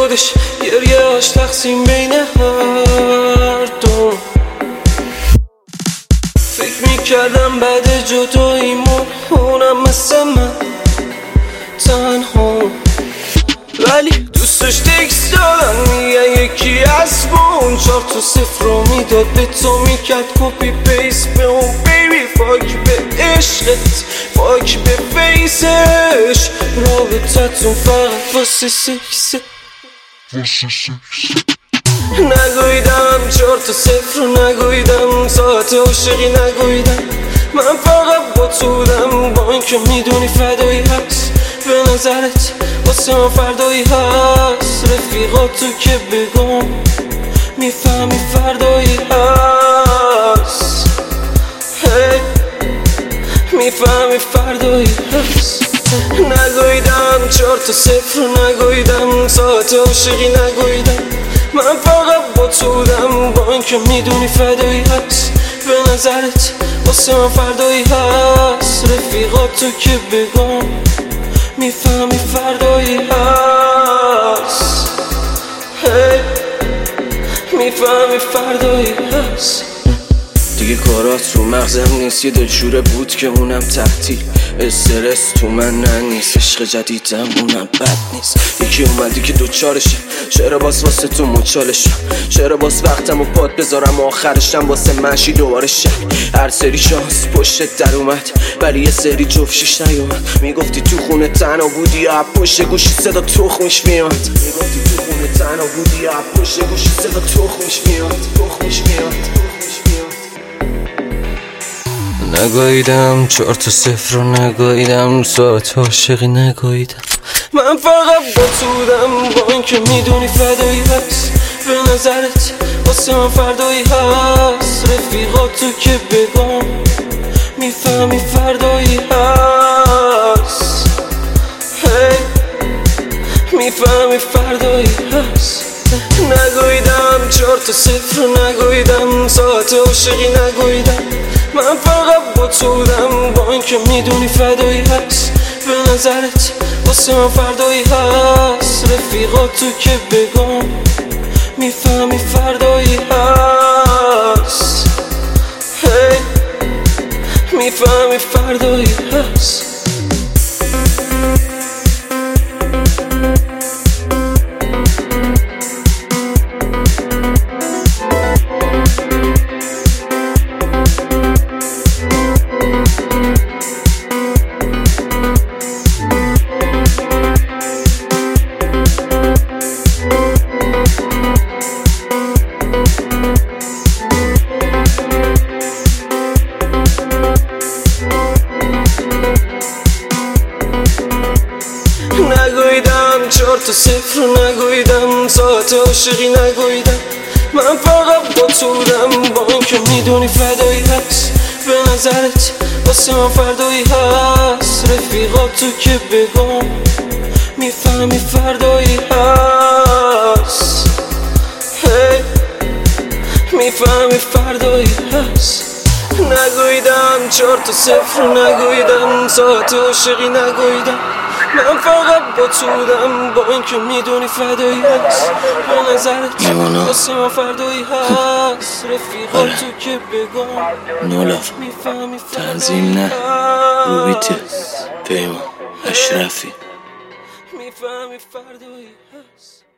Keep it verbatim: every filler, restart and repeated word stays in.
بودش گریه هاش تقسیم بین هر دو. فکر میکردم بعد جداییمون اونم مثل من تنها، ولی دوستش تکس دادم میگه یکی از بون چار تو صفر رو میداد به تو میکرد کپی پیس به اون بیبی. فاک به عشقت، فاک به فیسش، رابطتون فقط واسه سکسه. نگویدم چار تا صفر رو نگویدم، ساعت عاشقی نگویدم، من فقط با تو بودم. با این که میدونی فدایی هست به نظرت واسه من فردایی هست. رفیقاتو که بگم میفهمی فردایی هست. hey. میفهمی فردایی هست. نگویدم چار تا صفر رو نگویدم، ساعت عاشقی نگویدم، من فقط با تو بودم. با این که میدونی فدایی هست به نظرت واسه من فردایی هست. رفیقاتو که بگم میفهمی فردایی هست. hey. میفهمی فردایی هست. دیگه کارات رو مغزم نیست، یه دلشوره بود که اونم تعطیل. استرس تو من نه نیست، عشق جدیدم اونم بد نیست. یکی اومدی که دوچارشه، چرا باز واسه تو مچالشم؟ چرا باز وقتم و پاد بذارم آخرشم واسه منشی دوباره شک؟ هر سری شانس پشت در اومد ولی یه سری جفشیش نیومد. میگفتی تو خونه تنها بودی یا پشت گوشی صدا تخمش میاد. میگفتی تو خونه تنها بودی یا پشت گوشی صدا تخمش میاد. تخمش میاد. نگویدم چار تا صفر رو نگویدم، ساعت عاشقی نگویدم، من فقط با تو بودم. با این که میدونی فدایی هست به نظرت واسه من فردایی هست. رفیقاتو که بگم میفهمی فردایی هست. hey. میفهمی فردایی هست. نگویدم چار تا صفر رو نگویدم، ساعت عاشقی نگویدم، من فقط با تو بودم. با این که میدونی فدایی هست به نظرت واسه من فردایی هست. رفیقاتو که بگم میفهمی فردایی هست. hey. میفهمی فردایی هست. نگویدم چار تا صفر رو نگویدم، ساعت عاشقی نگویدم، من فقط با تو بودم. با این که میدونی فدایی هست به نظرت واسه من فردایی هست. رفیقاتو که بگم میفهمی فردایی هست. hey. میفهمی فردایی هست. نگویدم چار تا صفر رو نگویدم، ساعت عاشقی نگویدم، من فقط با تو بودم. با این که میدونی فدایی هست به نظرت واسه من فردایی هست. رفیقاتو که بگم نولاف تنظیم نه روبیته پیمان اشرفی میفهمی فردایی هست.